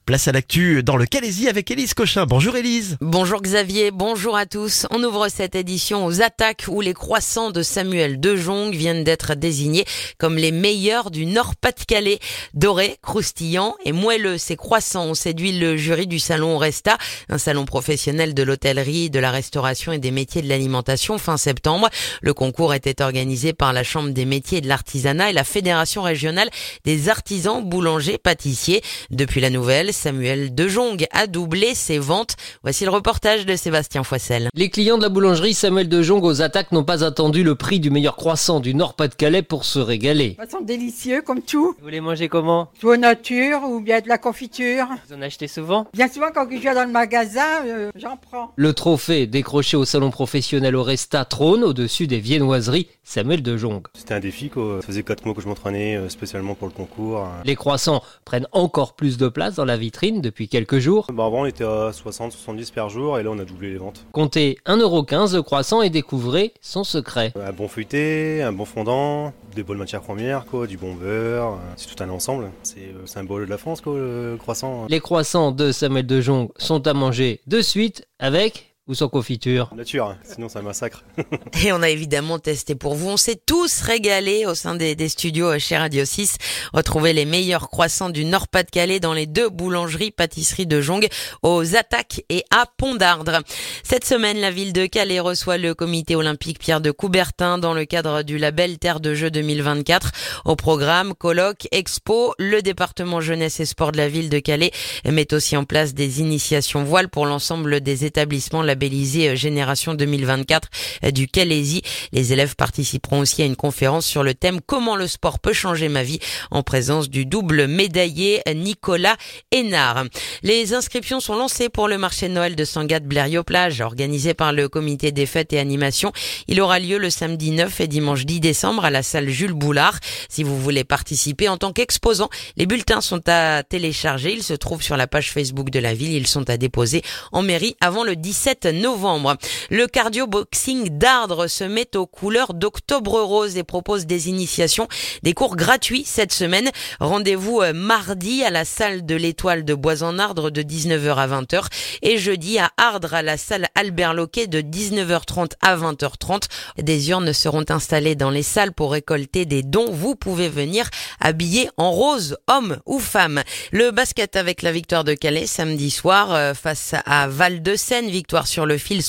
Place à l'actu dans le Calaisis avec Élise Cochin. Bonjour Élise. Bonjour Xavier, bonjour à tous. On ouvre cette édition aux attaques où les croissants de Samuel De Jong viennent d'être désignés comme les meilleurs du Nord-Pas-de-Calais. Dorés, croustillants et moelleux, ces croissants ont séduit le jury du salon Resta, un salon professionnel de l'hôtellerie, de la restauration et des métiers de l'alimentation fin septembre. Le concours était organisé par la Chambre des métiers et de l'artisanat et la Fédération régionale des artisans boulangers pâtissiers. Depuis la nouvelle, Samuel De Jong a doublé ses ventes. Voici le reportage de Sébastien Foissel. Les clients de la boulangerie Samuel De Jong aux attaques n'ont pas attendu le prix du meilleur croissant du Nord-Pas-de-Calais pour se régaler. Ils sont délicieux comme tout. Vous les mangez comment? Tout au nature ou bien de la confiture. Vous en achetez souvent? Bien souvent quand je viens dans le magasin, j'en prends. Le trophée décroché au salon professionnel au Resta trône au-dessus des viennoiseries Samuel De Jong. C'était un défi quoi. Ça faisait 4 mois que je m'entraînais spécialement pour le concours. Les croissants prennent encore plus de place dans la vitrine depuis quelques jours. Avant on était à 60-70 par jour et là on a doublé les ventes. Comptez 1,15€ le croissant et découvrez son secret. Un bon feuilleté, un bon fondant, des bonnes matières premières, quoi, du bon beurre, c'est tout un ensemble. C'est le symbole de la France quoi, le croissant. Les croissants de Samuel De Jong sont à manger de suite avec ou sans confiture. Nature, sinon c'est un massacre. Et on a évidemment testé pour vous. On s'est tous régalés au sein des studios chez Radio 6. Retrouvez les meilleurs croissants du Nord-Pas-de-Calais dans les 2 boulangeries pâtisseries De Jong aux attaques et à Pont-d'Ardre. Cette semaine, la ville de Calais reçoit le comité olympique Pierre de Coubertin dans le cadre du label Terre de Jeux 2024. Au programme, colloques, expo, le département jeunesse et sport de la ville de Calais met aussi en place des initiations voiles pour l'ensemble des établissements labellisé Génération 2024 du Calaisis. Les élèves participeront aussi à une conférence sur le thème Comment le sport peut changer ma vie en présence du double médaillé Nicolas Hénard. Les inscriptions sont lancées pour le marché de Noël de Sangatte-Blériot-Plage organisé par le comité des fêtes et animations. Il aura lieu le samedi 9 et dimanche 10 décembre à la salle Jules Boulard. Si vous voulez participer en tant qu'exposant, les bulletins sont à télécharger. Ils se trouvent sur la page Facebook de la ville. Ils sont à déposer en mairie avant le 17 novembre. Le cardio-boxing d'Ardre se met aux couleurs d'Octobre Rose et propose des initiations, des cours gratuits cette semaine. Rendez-vous mardi à la salle de l'Étoile de Bois-en-Ardre de 19h à 20h et jeudi à Ardre à la salle Albert Loquet de 19h30 à 20h30. Des urnes seront installées dans les salles pour récolter des dons. Vous pouvez venir habillé en rose, homme ou femme. Le basket avec la victoire de Calais samedi soir face à Val-de-Seine, victoire sur le fil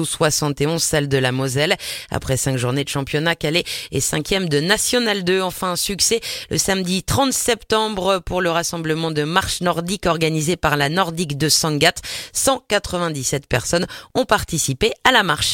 72-71, celle de la Moselle. Après 5 journées de championnat, Calais est 5e de National 2. Enfin, un succès le samedi 30 septembre pour le rassemblement de marche nordique organisé par la Nordique de Sangatte. 197 personnes ont participé à la marche.